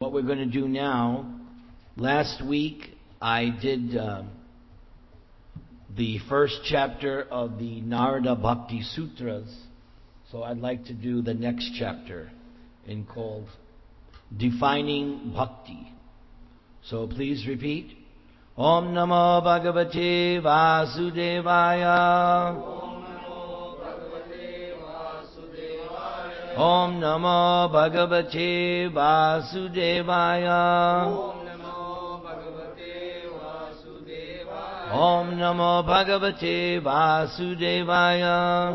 What we're going to do now, last week I did the first chapter of the Narada Bhakti Sutras, so I'd like to do the next chapter called Defining Bhakti. So please repeat. Om Namo Bhagavate Vasudevaya. Om Namo Bhagavate Vasudevaya. Om Namo Bhagavate Vasudevaya.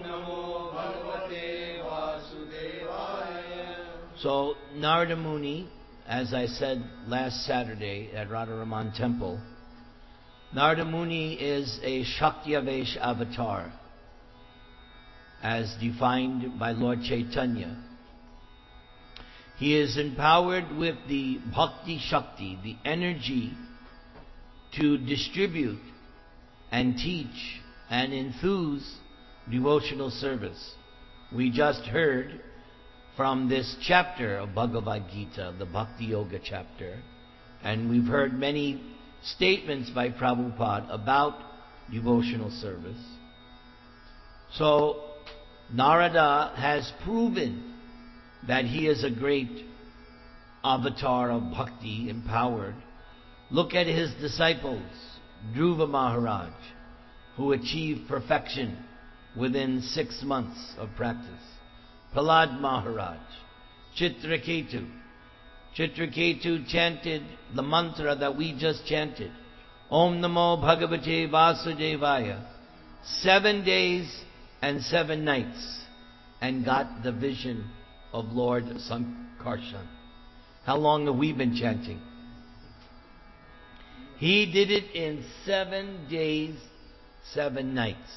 So Narada Muni, as I said last Saturday at Radharaman Temple, Narada Muni is a Shaktiavesh avatar, as defined by Lord Chaitanya. He is empowered with the Bhakti Shakti, the energy to distribute and teach and enthuse devotional service. We just heard from this chapter of Bhagavad Gita, the Bhakti Yoga chapter, and we've heard many statements by Prabhupada about devotional service. So Narada has proven that he is a great avatar of bhakti, empowered. Look at his disciples, Dhruva Maharaj, who achieved perfection within 6 months of practice. Prahlad Maharaj, Chitraketu. Chitraketu chanted the mantra that we just chanted, Om Namo Bhagavate Vasudevaya, 7 days and 7 nights, and got the vision of Lord Sankarshan. How long have we been chanting? He did it in 7 days, 7 nights.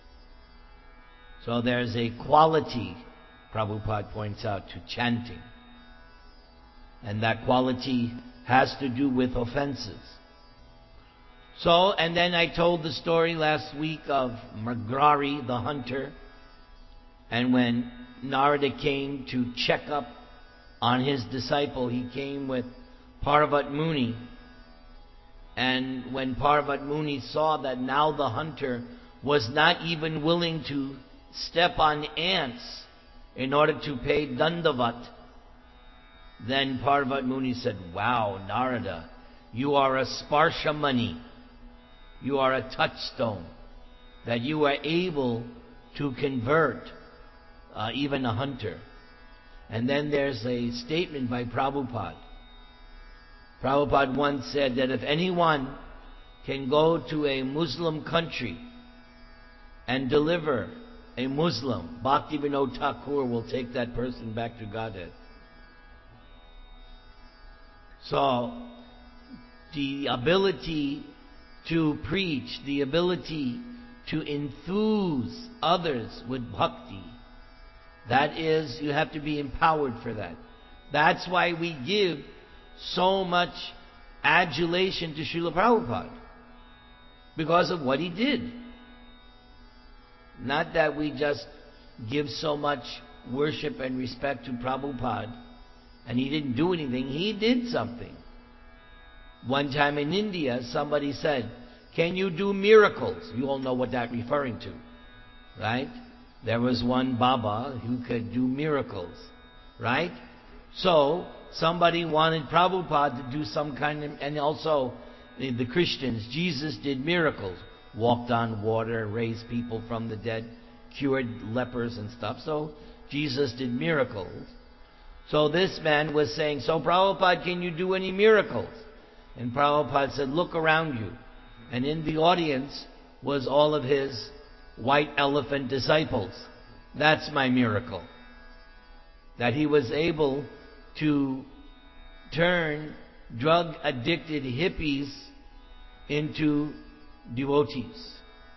So there's a quality, Prabhupada points out, to chanting. And that quality has to do with offenses. So, and then I told the story last week of Mrigarhi, the hunter, and when Narada came to check up on his disciple, he came with Parvat Muni. And when Parvat Muni saw that now the hunter was not even willing to step on ants in order to pay Dandavat, then Parvat Muni said, wow, Narada, you are a Sparshamani. You are a touchstone, that you are able to convert even a hunter. And then there's a statement by Prabhupada. Prabhupada once said that if anyone can go to a Muslim country and deliver a Muslim, Bhaktivinoda Thakur will take that person back to Godhead. So, the ability to preach, the ability to enthuse others with bhakti, that is, you have to be empowered for that. That's why we give so much adulation to Srila Prabhupada, because of what he did. Not that we just give so much worship and respect to Prabhupada and he didn't do anything. He did something. One time in India, somebody said, can you do miracles? You all know what that's referring to, right? There was one Baba who could do miracles, right? So, somebody wanted Prabhupada to do some kind of, and also the Christians, Jesus did miracles. Walked on water, raised people from the dead, cured lepers and stuff. So, Jesus did miracles. So this man was saying, so Prabhupada, can you do any miracles? And Prabhupada said, look around you. And in the audience was all of his white elephant disciples. That's my miracle. That he was able to turn drug-addicted hippies into devotees.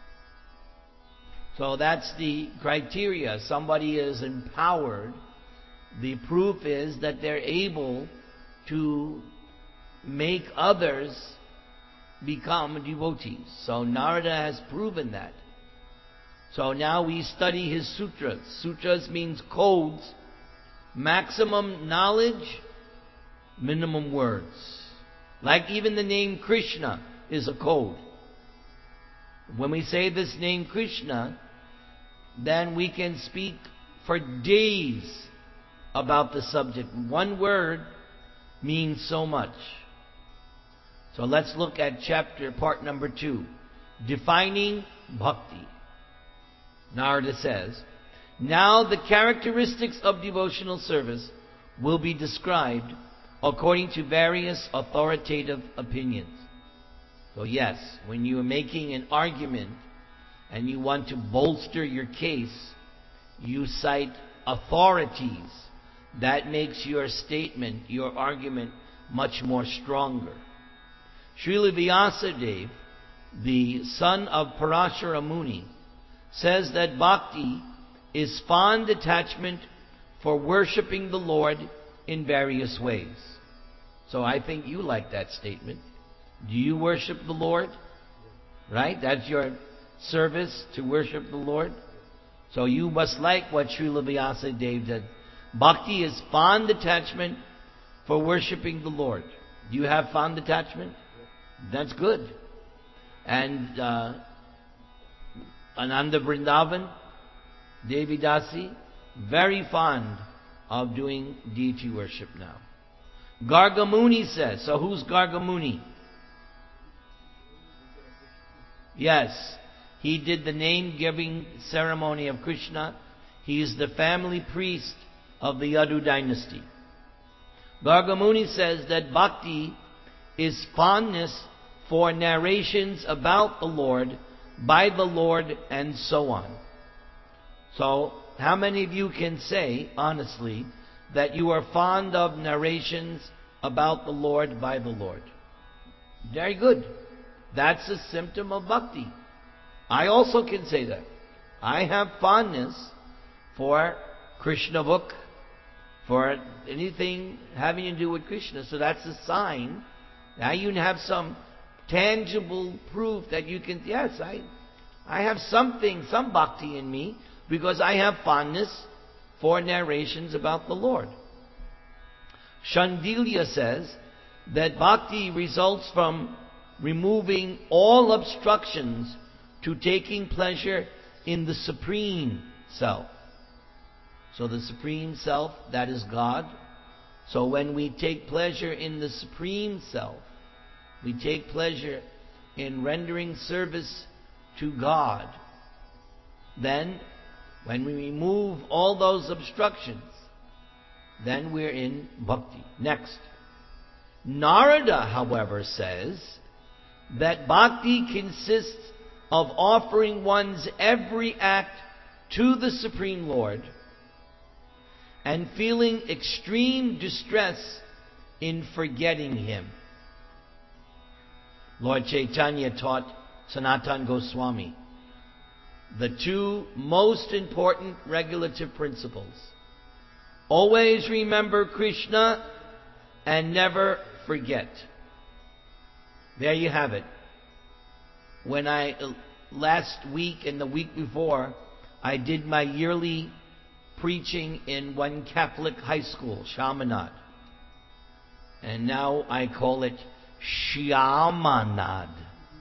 So that's the criteria. Somebody is empowered. The proof is that they're able to make others become devotees. So Narada has proven that. So now we study his sutras. Sutras means codes, maximum knowledge minimum words. Like even the name Krishna is a code. When we say this name Krishna, then we can speak for days about the subject. One word means so much. So let's look at part number 2. Defining bhakti. Narada says, now the characteristics of devotional service will be described according to various authoritative opinions. So yes, when you are making an argument and you want to bolster your case, you cite authorities. That makes your statement, your argument, much more stronger. Srila Vyasadeva, the son of Parashara Muni, says that bhakti is fond attachment for worshipping the Lord in various ways. So I think you like that statement. Do you worship the Lord? Right? That's your service, to worship the Lord. So you must like what Srila Vyasadeva did. Bhakti is fond attachment for worshipping the Lord. Do you have fond attachment? That's good. And Ananda Vrindavan, Devi Dasi, very fond of doing deity worship now. Gargamuni says, so who's Gargamuni? Yes, he did the name-giving ceremony of Krishna. He is the family priest of the Yadu dynasty. Gargamuni says that bhakti is fondness for narrations about the Lord, by the Lord, and so on. So, how many of you can say, honestly, that you are fond of narrations about the Lord, by the Lord? Very good. That's a symptom of bhakti. I also can say that. I have fondness for Krishna book, for anything having to do with Krishna. So that's a sign. Now you have some tangible proof that you can, yes, I have something, some bhakti in me, because I have fondness for narrations about the Lord. Shandilya says that bhakti results from removing all obstructions to taking pleasure in the Supreme Self. So the Supreme Self, that is God. So when we take pleasure in the Supreme Self, we take pleasure in rendering service to God, then when we remove all those obstructions, then we're in bhakti. Next. Narada, however, says that bhakti consists of offering one's every act to the Supreme Lord and feeling extreme distress in forgetting Him. Lord Chaitanya taught Sanatana Goswami the two most important regulative principles. Always remember Krishna and never forget. There you have it. When last week and the week before, I did my yearly preaching in one Catholic high school, Shamanad. And now I call it Shyamanad.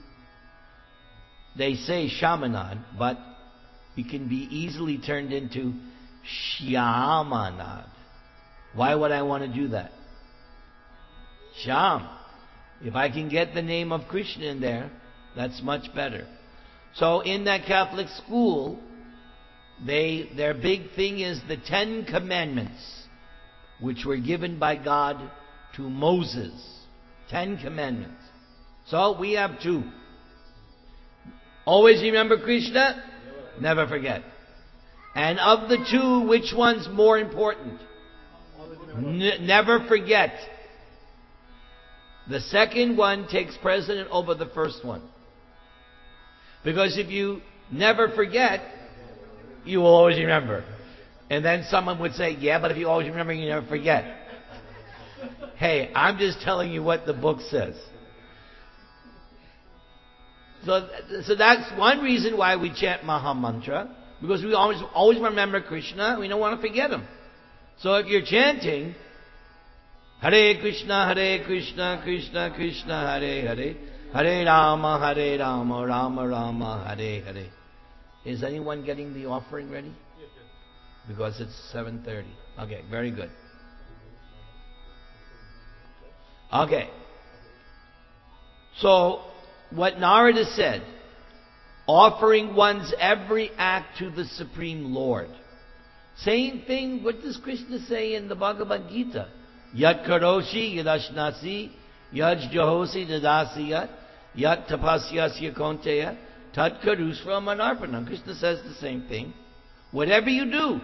They say Shamanad, but it can be easily turned into Shyamanad. Why would I want to do that? Shyam. If I can get the name of Krishna in there, that's much better. So in that Catholic school, their big thing is the 10 Commandments, which were given by God to Moses. 10 Commandments. So we have 2. Always remember Krishna, never forget. And of the 2, which one's more important? Never forget. The second one takes precedence over the first one. Because if you never forget, you will always remember. And then someone would say, yeah, but if you always remember, you never forget. Hey, I'm just telling you what the book says. So that's one reason why we chant Maha Mantra, because we always remember Krishna. We don't want to forget Him. So if you're chanting, Hare Krishna, Krishna Krishna, Hare Hare, Hare Rama, Rama Rama, Hare Hare. Is anyone getting the offering ready? Because it's 7:30. Okay, very good. Okay. So, what Narada said, offering one's every act to the Supreme Lord. Same thing, what does Krishna say in the Bhagavad Gita? Yat karoshi yadashnasi, yaj jahosi dadasiyat, yat tapasyasya konteya, tat karusra manarpanam. Krishna says the same thing. Whatever you do.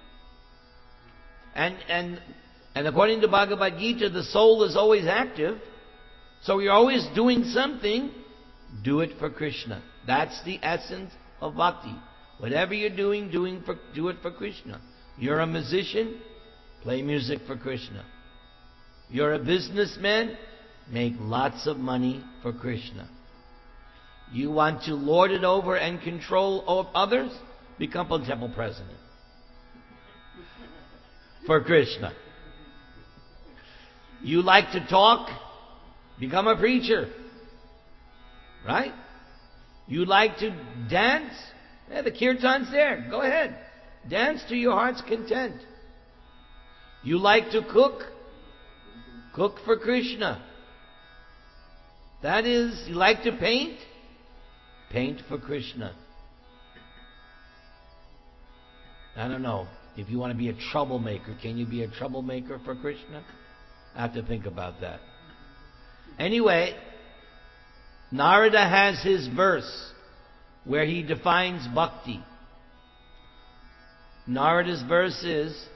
And according to Bhagavad Gita, the soul is always active. So you're always doing something. Do it for Krishna. That's the essence of bhakti. Whatever you're doing, do it for Krishna. You're a musician, play music for Krishna. You're a businessman, make lots of money for Krishna. You want to lord it over and control others? Become a temple president. For Krishna. You like to talk? Become a preacher. Right? You like to dance? Yeah, the kirtan's there. Go ahead. Dance to your heart's content. You like to cook? Cook for Krishna. That is, you like to paint? Paint for Krishna. I don't know. If you want to be a troublemaker, can you be a troublemaker for Krishna? I have to think about that. Anyway, Narada has his verse where he defines bhakti. Narada's verse is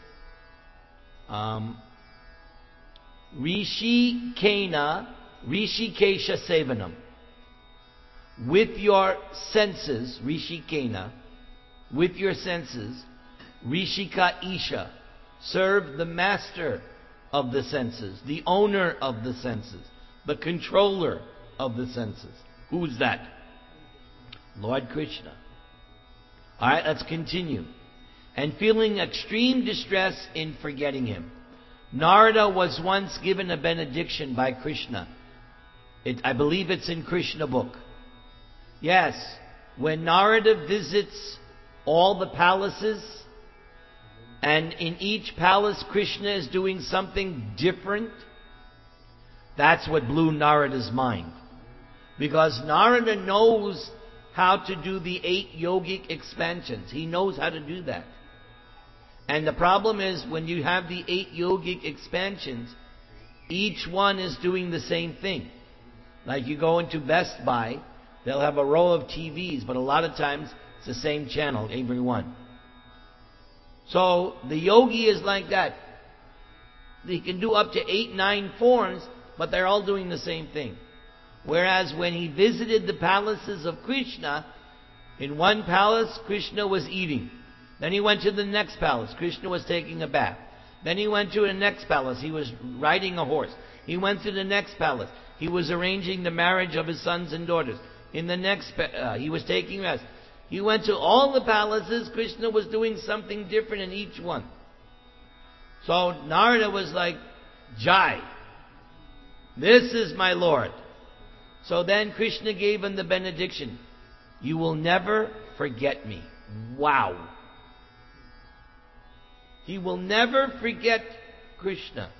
Rishikena, Rishikesha Sevanam. With your senses, Rishikena, with your senses, Rishika Isha, serve the master of the senses, the owner of the senses, the controller of the senses. Who's that? Lord Krishna. Alright, let's continue. And feeling extreme distress in forgetting him. Narada was once given a benediction by Krishna. I believe it's in Krishna book. Yes, when Narada visits all the palaces, and in each palace Krishna is doing something different, that's what blew Narada's mind. Because Narada knows how to do the 8 yogic expansions. He knows how to do that. And the problem is, when you have the 8 yogic expansions, each one is doing the same thing. Like you go into Best Buy, they'll have a row of TVs, but a lot of times it's the same channel, every one. So the yogi is like that. He can do up to 8, 9 forms, but they're all doing the same thing. Whereas when he visited the palaces of Krishna, in one palace Krishna was eating. Then he went to the next palace, Krishna was taking a bath. Then he went to the next palace, he was riding a horse. He went to the next palace, he was arranging the marriage of his sons and daughters. In the next he was taking rest. He went to all the palaces, Krishna was doing something different in each one. So Narada was like, Jai, this is my Lord. So then Krishna gave him the benediction. You will never forget me. Wow. He will never forget Krishna.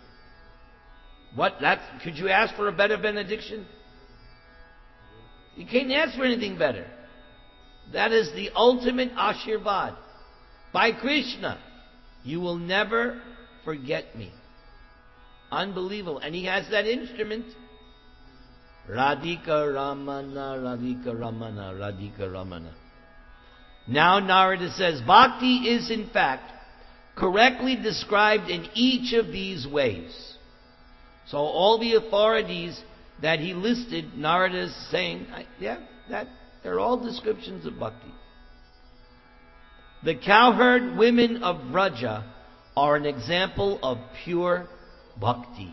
Could you ask for a better benediction? You can't ask for anything better. That is the ultimate Ashirvad. By Krishna, you will never forget me. Unbelievable. And he has that instrument. Radhika Ramana, Radhika Ramana, Radhika Ramana. Now Narada says, bhakti is in fact correctly described in each of these ways. So all the authorities that he listed, Narada is saying, they're all descriptions of bhakti. The cowherd women of Vraja are an example of pure bhakti.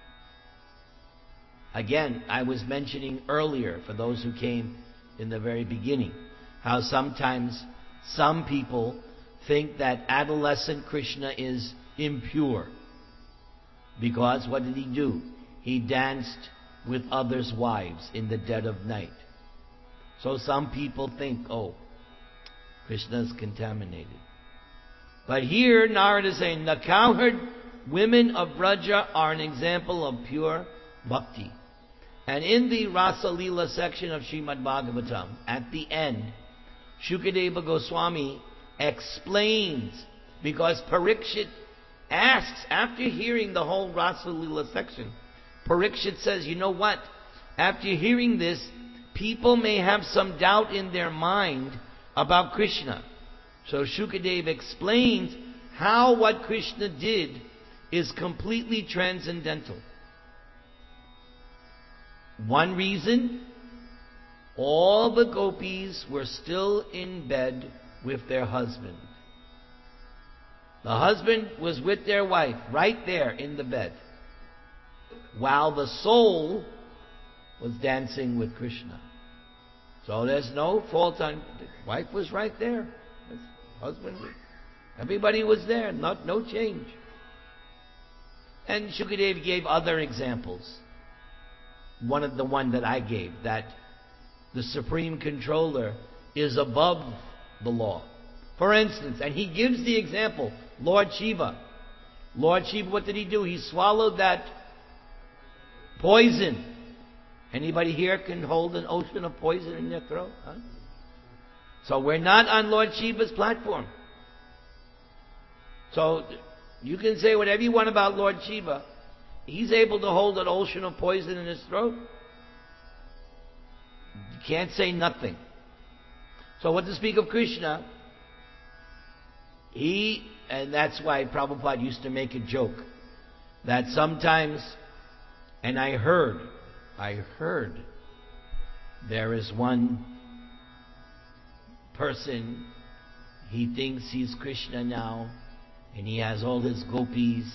Again, I was mentioning earlier, for those who came in the very beginning, how sometimes some people think that adolescent Krishna is impure. Because what did he do? He danced with others' wives in the dead of night. So some people think, oh, Krishna is contaminated. But here Narada is saying, the cowherd women of Braja are an example of pure bhakti. And in the Rasa Leela section of Srimad Bhagavatam, at the end, Shukadeva Goswami explains, because Parikshit asks, after hearing the whole Rasa Leela section, Parikshit says, you know what? After hearing this, people may have some doubt in their mind about Krishna. So Shukadeva explains how what Krishna did is completely transcendental. One reason, all the gopis were still in bed with their husband. The husband was with their wife, right there in the bed, while the soul was dancing with Krishna. So there's no fault on... The wife was right there. Husband, everybody was there. No change. And Shukadeva gave other examples. The one that I gave, that the Supreme Controller is above the law. For instance, and he gives the example, Lord Shiva. Lord Shiva, what did he do? He swallowed that poison. Anybody here can hold an ocean of poison in their throat? Huh? So we're not on Lord Shiva's platform. So you can say whatever you want about Lord Shiva. He's able to hold an ocean of poison in his throat. You can't say nothing. So what to speak of Krishna? And that's why Prabhupada used to make a joke, that sometimes, and I heard, there is one person, he thinks he's Krishna now, and he has all his gopis.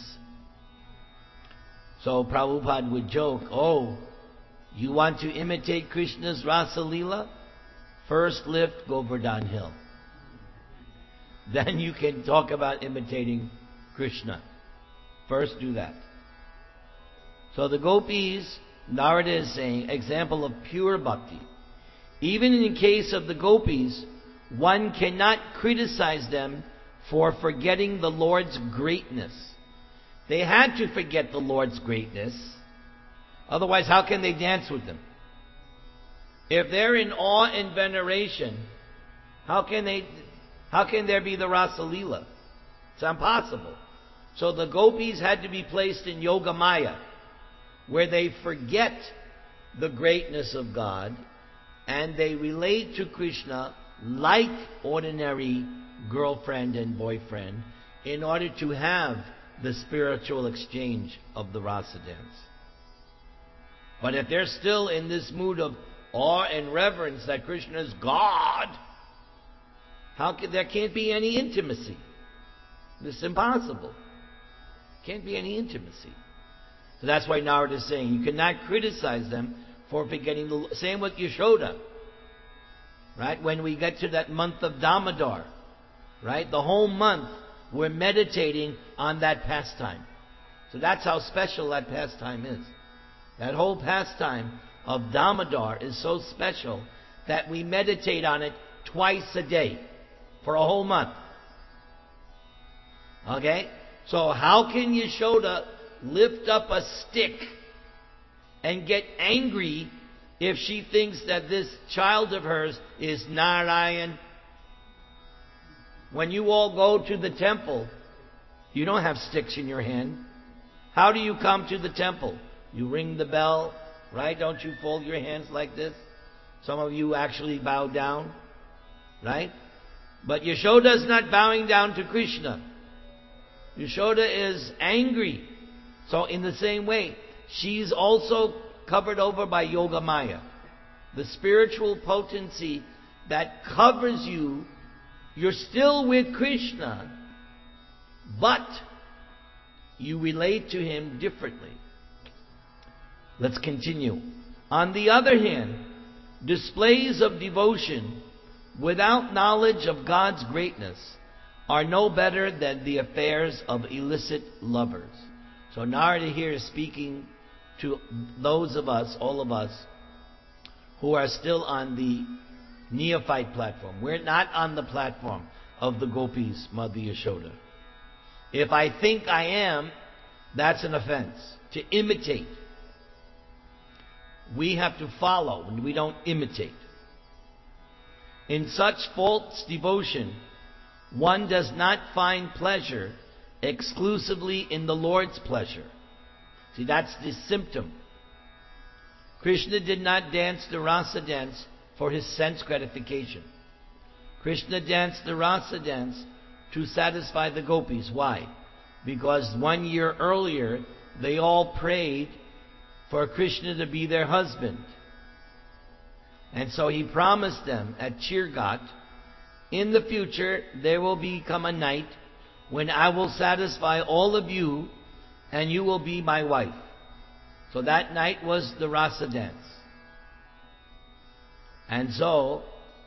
So Prabhupada would joke, oh, you want to imitate Krishna's Rasa Leela? First lift Govardhan Hill. Then you can talk about imitating Krishna. First do that. So the gopis, Narada is saying, example of pure bhakti. Even in the case of the gopis, one cannot criticize them for forgetting the Lord's greatness. They had to forget the Lord's greatness. Otherwise, how can they dance with Him? If they're in awe and veneration, how can there be the Rasa Leela? It's impossible. So the gopis had to be placed in Yoga Maya, where they forget the greatness of God, and they relate to Krishna like ordinary girlfriend and boyfriend, in order to have the spiritual exchange of the rasa dance. But if they're still in this mood of awe and reverence that Krishna is God, there can't be any intimacy. It's impossible. Can't be any intimacy. So that's why Narada is saying you cannot criticize them for forgetting the... Same with Yashoda. Right? When we get to that month of Damodar, right? The whole month we're meditating on that pastime. So that's how special that pastime is. That whole pastime of Damodar is so special that we meditate on it twice a day for a whole month. Okay? So how can Yashoda lift up a stick and get angry if she thinks that this child of hers is Narayan? When you all go to the temple, you don't have sticks in your hand. How do you come to the temple? You ring the bell, right? Don't you fold your hands like this? Some of you actually bow down, right? But Yashoda is not bowing down to Krishna. Yashoda is angry. So in the same way, she's also covered over by Yoga Maya. The spiritual potency that covers you. You're still with Krishna, but you relate to Him differently. Let's continue. On the other hand, displays of devotion without knowledge of God's greatness are no better than the affairs of illicit lovers. So Narada here is speaking to those of us, all of us, who are still on the neophyte platform. We're not on the platform of the gopis, Mother Yashoda. If I think I am, that's an offense. To imitate. We have to follow, and we don't imitate. In such false devotion, one does not find pleasure exclusively in the Lord's pleasure. See, that's the symptom. Krishna did not dance the rasa dance for his sense gratification. Krishna danced the rasa dance to satisfy the gopis. Why? Because 1 year earlier, they all prayed for Krishna to be their husband. And so he promised them at Chirgat, in the future there will become a night when I will satisfy all of you and you will be my wife. So that night was the rasa dance. And so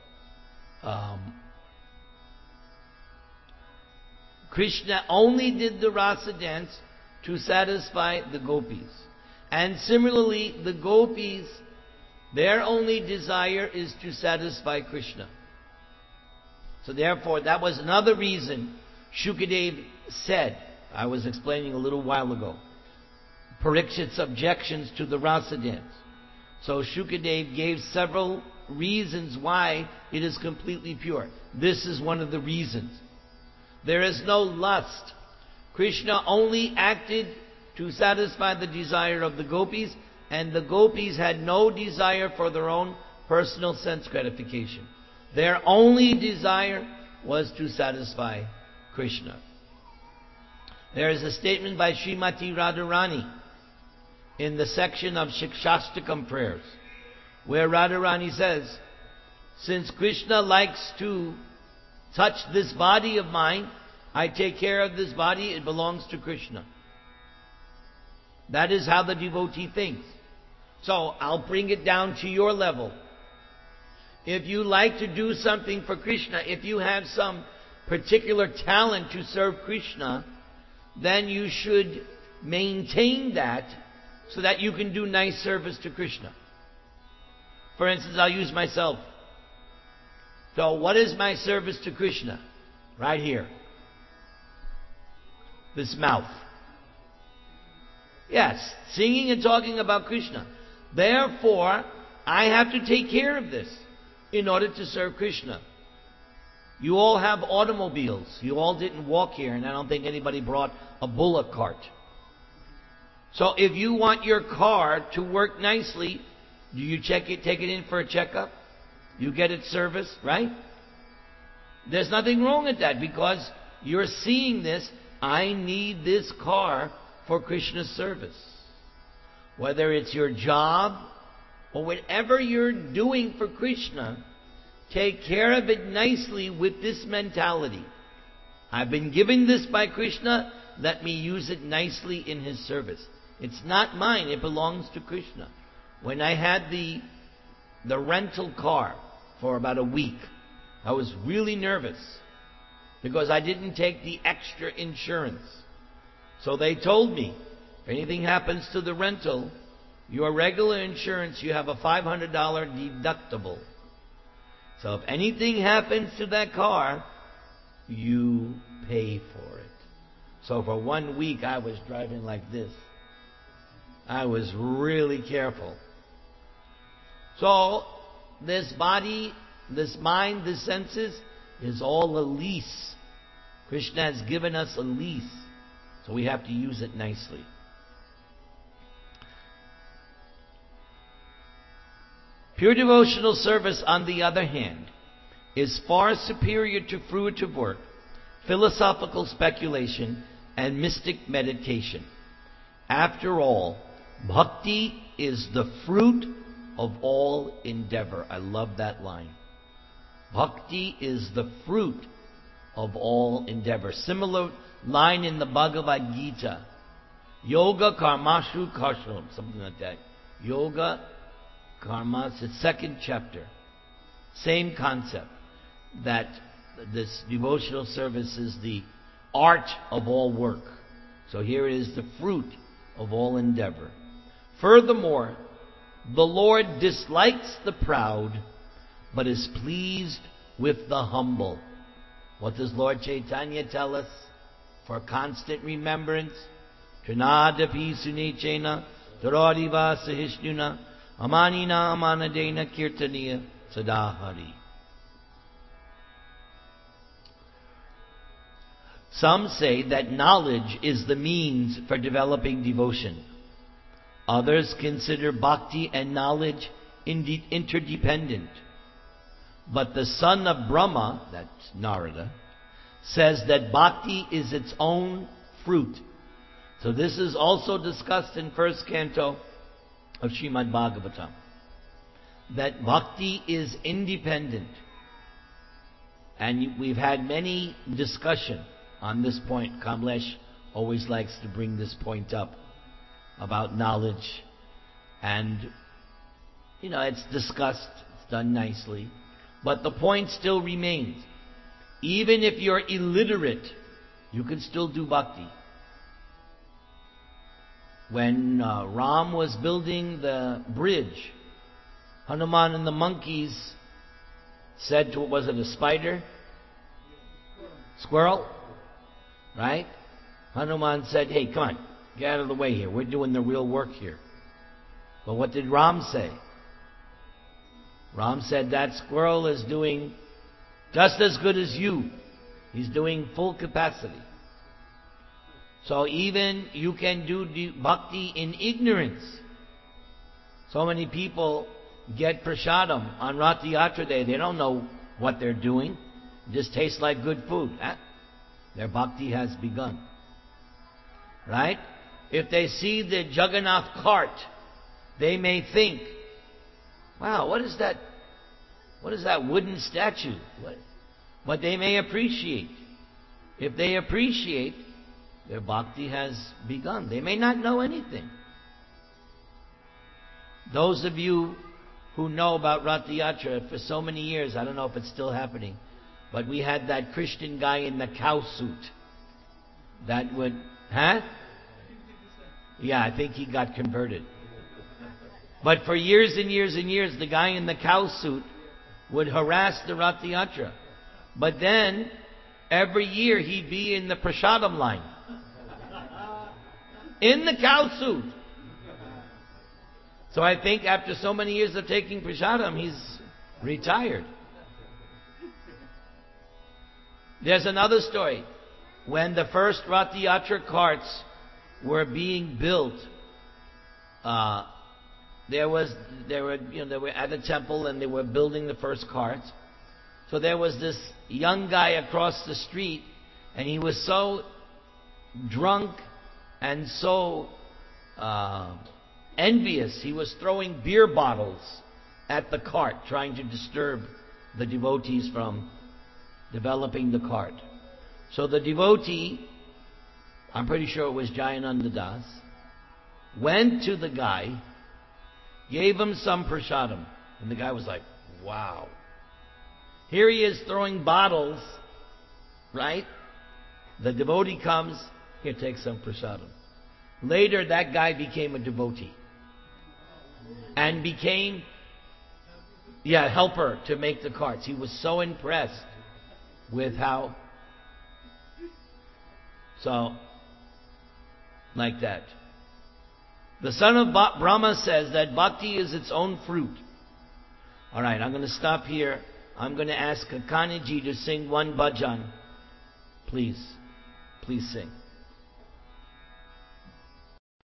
Krishna only did the rasa dance to satisfy the gopis. And similarly, the gopis, their only desire is to satisfy Krishna. So therefore, that was another reason Shukadev said, I was explaining a little while ago, Parikshit's objections to the rasa dance. So Shukadev gave several reasons why it is completely pure. This is one of the reasons. There is no lust. Krishna only acted to satisfy the desire of the gopis, and the gopis had no desire for their own personal sense gratification. Their only desire was to satisfy Krishna. There is a statement by Srimati Radharani in the section of Shikshastakam prayers, where Radharani says, since Krishna likes to touch this body of mine, I take care of this body, it belongs to Krishna. That is how the devotee thinks. So I'll bring it down to your level. If you like to do something for Krishna, if you have some particular talent to serve Krishna, then you should maintain that so that you can do nice service to Krishna. For instance, I'll use myself. So what is my service to Krishna? Right here. This mouth. Yes, singing and talking about Krishna. Therefore, I have to take care of this in order to serve Krishna. You all have automobiles. You all didn't walk here, and I don't think anybody brought a bullock cart. So if you want your car to work nicely, do you check it, take it in for a checkup? You get it serviced, right? There's nothing wrong with that because you're seeing this. I need this car for Krishna's service. Whether it's your job or whatever you're doing for Krishna, take care of it nicely with this mentality. I've been given this by Krishna, let me use it nicely in His service. It's not mine, it belongs to Krishna. When I had the rental car for about a week, I was really nervous because I didn't take the extra insurance. So they told me, if anything happens to the rental, your regular insurance, you have a $500 deductible. So if anything happens to that car, you pay for it. So for 1 week I was driving like this. I was really careful. So this body, this mind, this senses is all a lease. Krishna has given us a lease. So we have to use it nicely. Pure devotional service, on the other hand, is far superior to fruitive work, philosophical speculation, and mystic meditation. After all, bhakti is the fruit of all endeavor. I love that line. Bhakti is the fruit of all endeavor. Similar line in the Bhagavad Gita. Yoga karmashu karsham. Something like that. Yoga karmas. It's 2nd chapter. Same concept. That this devotional service is the art of all work. So here is the fruit of all endeavor. Furthermore, the Lord dislikes the proud, but is pleased with the humble. What does Lord Chaitanya tell us? For constant remembrance, Trinadapi Sunechena, Taradiva Sahishnuna, Amanina Amanadena Kirtaniya Sadahari. Some say that knowledge is the means for developing devotion. Others consider bhakti and knowledge interdependent. But the son of Brahma, that's Narada, says that bhakti is its own fruit. So this is also discussed in first canto of Srimad Bhagavatam. That bhakti is independent. And we've had many discussion on this point. Kamlesh always likes to bring this point up about knowledge. And, it's discussed, it's done nicely. But the point still remains. Even if you're illiterate, you can still do bhakti. When Ram was building the bridge, Hanuman and the monkeys said to, was it a spider? Squirrel? Right? Hanuman said, hey, come on, get out of the way here. We're doing the real work here. But what did Ram say? Ram said, that squirrel is doing just as good as you. He's doing full capacity. So even you can do bhakti in ignorance. So many people get prasadam on Rath Yatra Day. They don't know what they're doing. It just tastes like good food. Their bhakti has begun. Right? If they see the Jagannath cart, they may think, wow, what is that? What is that wooden statue? But they may appreciate. If they appreciate, their bhakti has begun. They may not know anything. Those of you who know about Rath Yatra, for so many years, I don't know if it's still happening, but we had that Christian guy in the cow suit. That would, Yeah, I think he got converted. But for years and years and years, the guy in the cow suit would harass the Rath Yatra. But then, every year he'd be in the prasadam line. In the cow suit. So I think after so many years of taking prasadam, he's retired. There's another story. When the first Rath Yatra carts were being built, they were at a temple and they were building the first carts. So there was this young guy across the street, and he was so drunk and so envious. He was throwing beer bottles at the cart, trying to disturb the devotees from developing the cart. So the devotee, I'm pretty sure it was Jayananda Das, went to the guy, gave him some prasadam, and the guy was like, wow. Here he is throwing bottles, right? The devotee comes, here, take some prasadam. Later, that guy became a devotee. And became, helper to make the carts. He was so impressed with how, like that. The son of Brahma says that bhakti is its own fruit. Alright, I'm going to stop here. I'm going to ask Kaniji to sing one bhajan. Please. Please sing.